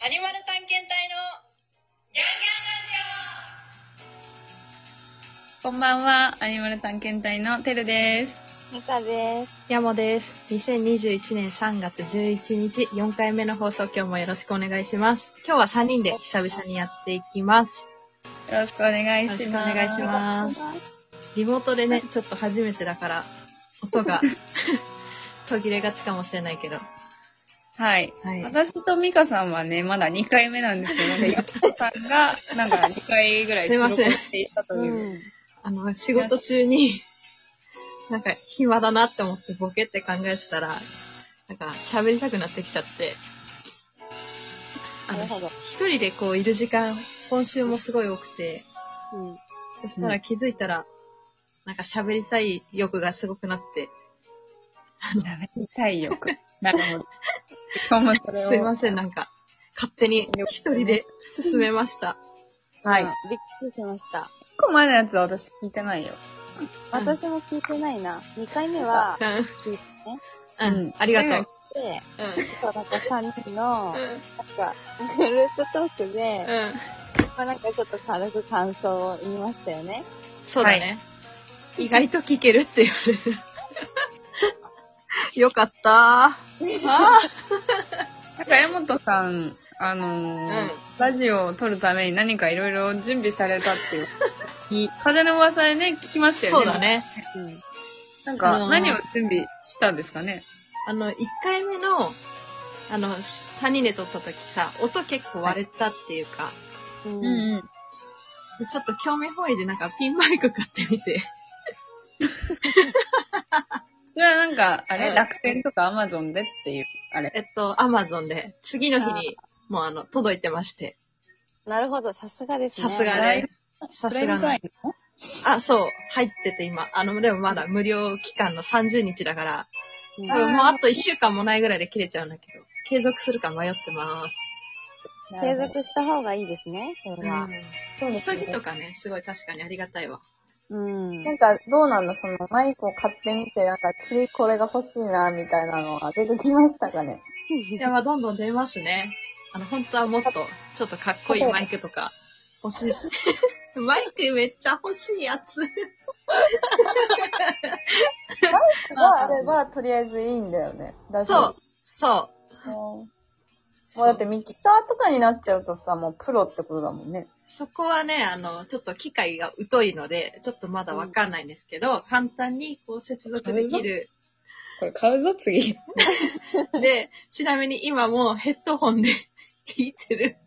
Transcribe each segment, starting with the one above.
アニマル探検隊のギャンギャンラジオ。こんばんは、アニマル探検隊のてるです。 ミカです。 ヤモです。2021年3月11日、4回目の放送、今日もよろしくお願いします。今日は3人で久々にやっていきます。 よろしくお願いします。 よろしくお願いします。リモートでね、ちょっと初めてだから、音が途切れがちかもしれないけど。 はい。私とミカさんはね、まだ2回目なんですけどね、ヤコさんがなんか2回ぐらいすいませんしていたという。 仕事中に、なんか暇だなって思ってボケって考えてたら、なんか喋りたくなってきちゃって、一人でこういる時間、今週もすごい多くて、そしたら気づいたら、なんか喋りたい欲がすごくなって、 喋りたい欲。なるほど。 すいません、なんか、勝手に一人で進めました。 はい。びっくりしました。 1個前のやつは私聞いてないよ。 私も聞いてないな。2回目は聞いてね。 ありがとう。 で、なんか3人の、なんか、グループトークで、まあなんかちょっと軽く感想を言いましたよね。 そうだね。意外と聞けるって言われる。よかったー。 なんか、江本さん、ラジオを撮るために何かいろいろ準備されたっていう、風の噂でね、聞きましたよね。 そうだね。 なんか、何を準備したんですかね。 1回目の、3人で撮った時さ、音結構割れたっていうか、ちょっと興味本位でなんかピンマイク買ってみて。 それはなんか、楽天とかアマゾンでっていう、 アマゾンで、次の日に、もう届いてまして。 なるほど、さすがですね。 さすがね。さすがの。そう、入ってて今。でもまだ無料期間の30日だから、多分もうあと1週間もないぐらいで切れちゃうんだけど、継続するか迷ってます。 継続した方がいいですね、それは。 急ぎとかね、すごい確かにありがたいわ。 なんか、どうなのマイクを買ってみて、なんか、次これが欲しいな、みたいなのは出てきましたかね。 いや、まあ、どんどん出ますね。本当はもっと、ちょっとかっこいいマイクとか欲しいし。マイクめっちゃ欲しいやつ。マイクがあれば、とりあえずいいんだよね。 そう。 もうだってミキサーとかになっちゃうとさ、もうプロってことだもんね。 そこはね、ちょっと機械が疎いので、ちょっとまだわかんないんですけど、簡単にこう接続できる。 これ買うぞ、次。 で、ちなみに今もヘッドホンで聞いてる。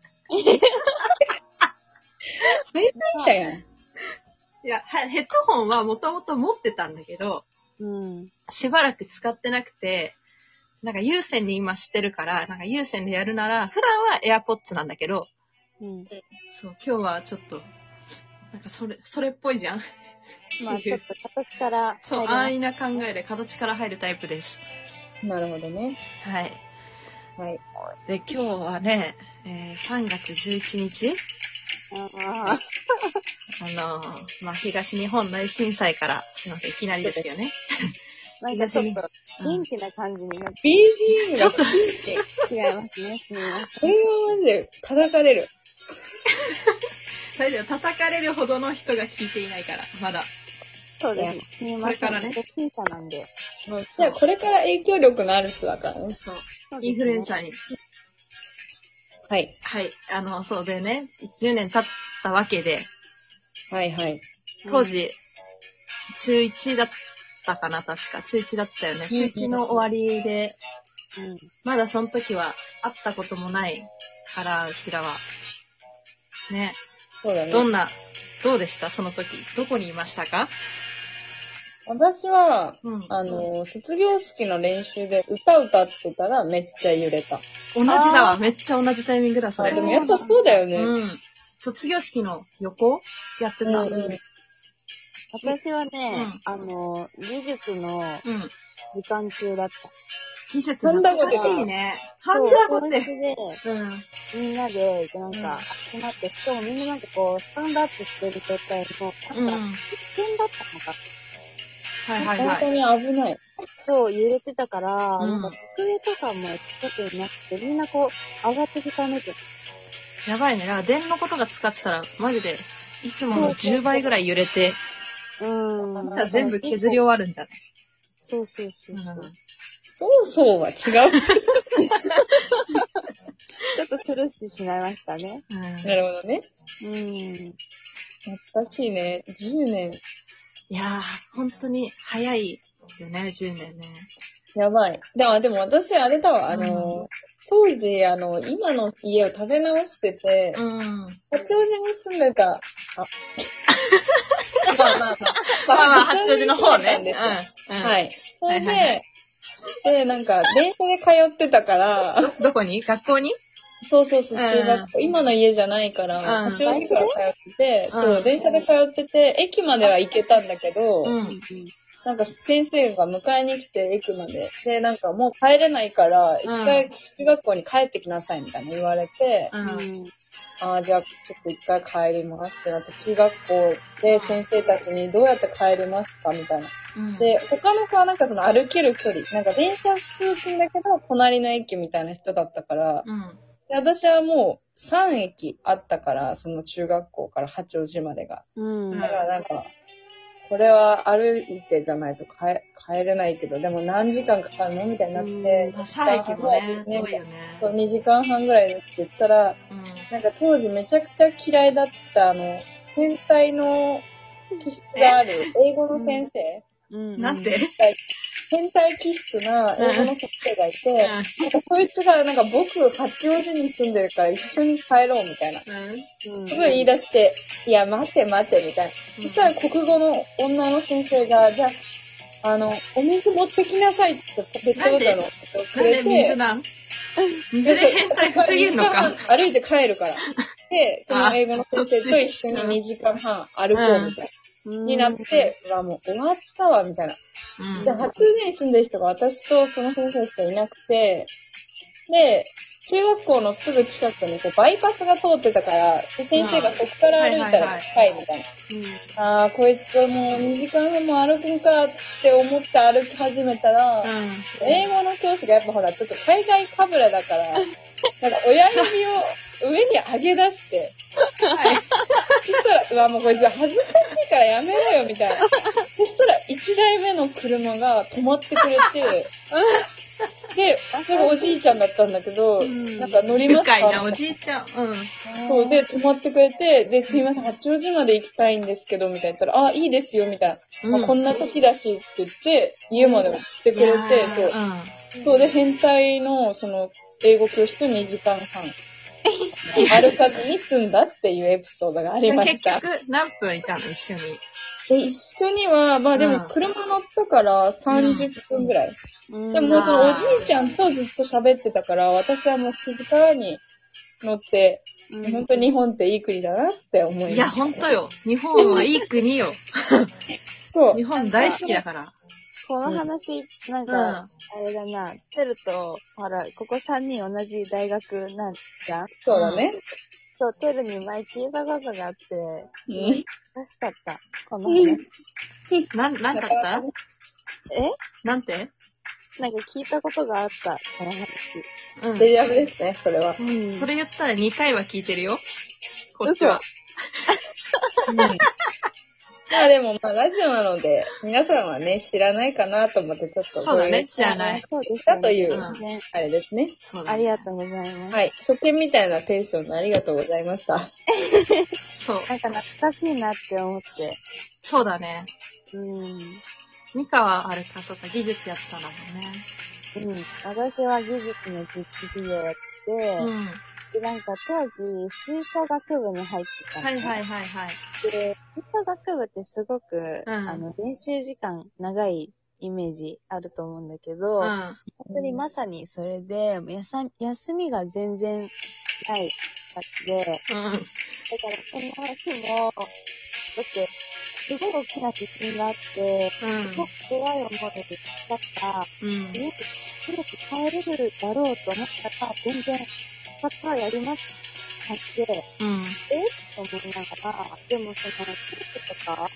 配信者やん。 いや、ヘッドホンはもともと持ってたんだけど、しばらく使ってなくて、なんか有線に今してるから、なんか有線でやるなら、普段は AirPods なんだけど、そう、今日はちょっと、なんかそれっぽいじゃん。 まあちょっと形からそう、安易な考えで形から入るタイプです。 なるほどね。 はい。 はい。 で、今日はね、3月11日まあ、東日本大震災から、すいません、いきなりですよね。 なんかちょっと元気な感じになって。 BGM がちょっと違いますね。すみません。 これはマジで叩かれる。 大丈夫、叩かれるほどの人が聞いていないから、まだ。 そうですね。すみません。 これからね。 小さなんで。 じゃあこれから影響力のある人だからね。 そう。インフルエンサーに。 はい。 はい。そうでね、10年経ったわけで。 はいはい。 当時、中1だったかな、確か。中1だったよね。中1の終わりで、まだその時は会ったこともないから、うちらは。ね。 そうだね。 どうでしたその時。どこにいましたか？ 私は、卒業式の練習で歌ってたらめっちゃ揺れた。 同じだわ。めっちゃ同じタイミングだ、それ。 でもやっぱそうだよね。 卒業式の横やってた。 私はね、技術の時間中だった。 技術懐かしいね。ハンダゴって。 みんなで、なんか、集まって、しかもみんななんかこう、スタンドアップしてる状態の、なんか、実験だったのか。 はいはいはい。 本当に危ない。 そう、揺れてたから、なんか机とかも近くになくて、みんなこう、上がってきたねって。 やばいね。だから電のことが使ってたら、マジで、いつもの10倍ぐらい揺れて、全部削り終わるんじゃない？ そうそうそう。 そうは違う。ちょっとスルーしてしまいましたね。 なるほどね。 懐かしいね。10年。 いやー、本当に早いよね、10年ね。 やばい。でも私、あれだわ、当時、今の家を建て直してて、八王子に住んでた、まあ、 八王子の方ね。 はい。それで、なんか、電車で通ってたから、 どこに？学校に？ そう、中学校、今の家じゃないから、八王子から通ってて、そう、電車で通ってて、駅までは行けたんだけど、なんか先生が迎えに来て、駅まで。で、なんかもう帰れないから、一回中学校に帰ってきなさいみたいな言われて、じゃあちょっと一回帰りますってなって、中学校で先生たちにどうやって帰りますかみたいな。で、他の子はなんかその歩ける距離、なんか電車通勤だけど、隣の駅みたいな人だったから、で私はもう3駅あったから、その中学校から八王子までが。だからなんか、これは歩いてじゃないと帰れないけど、でも何時間かかるのみたいになって、 3駅もね、遠いよね。 2時間半ぐらいって言ったら、なんか当時めちゃくちゃ嫌いだった変態の気質がある英語の先生。 なんて？ 変態気質な英語の先生がいて、なんかそいつがなんか僕八王子に住んでるから一緒に帰ろうみたいな。すごい言い出して、いや待てみたいな。そしたら国語の女の先生が、じゃあ、お水持ってきなさいってペットボトルをくれて。 なんで水で変態防げんのか。 歩いて帰るから。で、その英語の先生と一緒に2時間半歩こうみたいな。になって、もう終わったわ、みたいな。で、八王子に住んでる人が私とその先生しかいなくて、で、中学校のすぐ近くにバイパスが通ってたから、先生がそこから歩いたら近いみたいな。こいつもう2時間半も歩くんかって思って歩き始めたら、英語の教師がやっぱほら、ちょっと海外かぶれだから、なんか親指を上に上げ出して、そしたら、もうこいつ恥ずかしいからやめろよ、みたいな。そしたら、1台目の車が止まってくれて、で、それがおじいちゃんだったんだけど、なんか乗りますか？ 愉快なおじいちゃん。 そうで、止まってくれて、で、すいません、八王子まで行きたいんですけど、みたいな言ったら、いいですよ、みたいな。こんな時だし、って言って、家まで送ってくれて、そうで、変態の、英語教室と2時間半。歩かずに済んだっていうエピソードがありました。 結局何分いたの？一緒に。 一緒には、でも車乗ったから30分ぐらい。でももうそのおじいちゃんとずっと喋ってたから、私はもう静かに乗って、本当に日本っていい国だなって思いました。 いや、本当よ。日本はいい国よ。 そう。 日本大好きだから。 この話、なんか、あれだな、テルと、ほら、ここ3人同じ大学なんじゃん？ そうだね。 そう、テルに前聞いたことがあって、すごい難しかった、この話。 なんかあった？なんて？ なんか聞いたことがあった、この話。 デジャブですね、それは。 それ言ったら2回は聞いてるよ。こっちは。 でもラジオなので、皆さんはね、知らないかなと思ってちょっと。 そうだね、知らない。 そうですだという、あれですね。 ありがとうございます。 はい。初見みたいなテンションでありがとうございました。 そう。 なんか懐かしいなって思って。 そうだね。ミカはあれか、そうか、技術やってたんだもんね。 私は技術の実機授業やって、で、なんか当時、吹奏楽部に入ってたの、ね。 はい。 で、吹奏楽部ってすごく、練習時間長いイメージあると思うんだけど、本当にまさにそれで、休みが全然ない感じで、だからその日も、だって、すごい大きな地震があって、すごく怖い思いでしたから、よくすぐ帰れるだろうと思ったら、全然、サッカーやりますって感じで、と思いながら、でもその、テレビとか、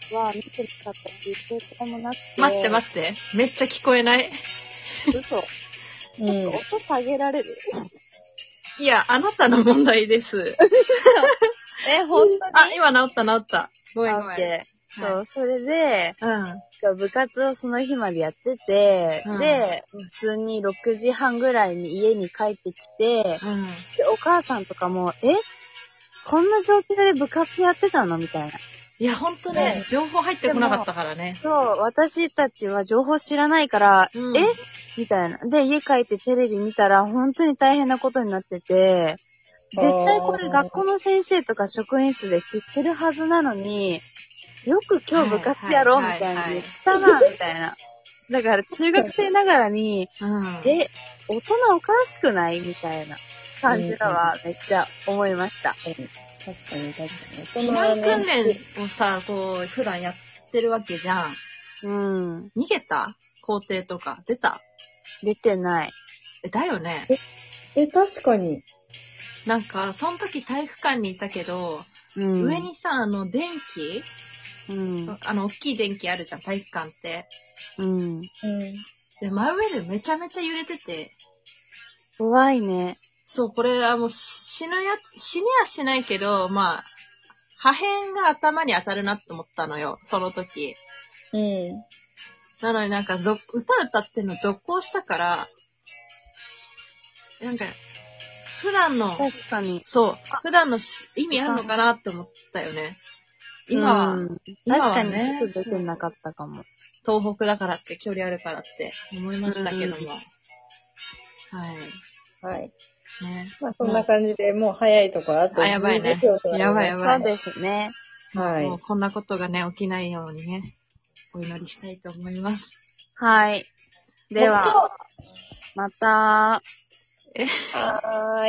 は見てなかったし、携帯もなくて。 待って。めっちゃ聞こえない。 嘘。ちょっと音下げられる？ いや、あなたの問題です。 本当に？ 今治った。ごめん。 そう、それで、部活をその日までやってて、で、普通に6時半ぐらいに家に帰ってきて、で、お母さんとかも、こんな状況で部活やってたのみたいな。 いや、ほんとね、情報入ってこなかったからね。 そう、私たちは情報知らないから、みたいな。で、家帰ってテレビ見たら、本当に大変なことになってて、絶対これ学校の先生とか職員室で知ってるはずなのに、よく今日部活やろうみたいな言ったな、みたいな。だから中学生ながらに、大人おかしくないみたいな感じだわ、めっちゃ思いました。 確かに。 避難訓練をさ、こう、普段やってるわけじゃん。逃げた？校庭とか。出た？ 出てない。 だよね。 確かに。 なんか、その時体育館にいたけど、上にさ、電気大きい電気あるじゃん、体育館って。で、真上でめちゃめちゃ揺れてて。 怖いね。 そう、これはもう死にはしないけど、まあ、破片が頭に当たるなって思ったのよ、その時。なのになんか歌歌ってんの続行したから、なんか、普段の、 確かに。 そう、普段の意味あるのかなって思ったよね。今はね、 確かに外出てなかったかも。 東北だからって、距離あるからって思いましたけども。 はい。 ね。 まあそんな感じで、もう早いところあとやばいね。やばい。 そうですね。 はい。もうこんなことがね、起きないようにね、お祈りしたいと思います。 はい。では、また。 はーい。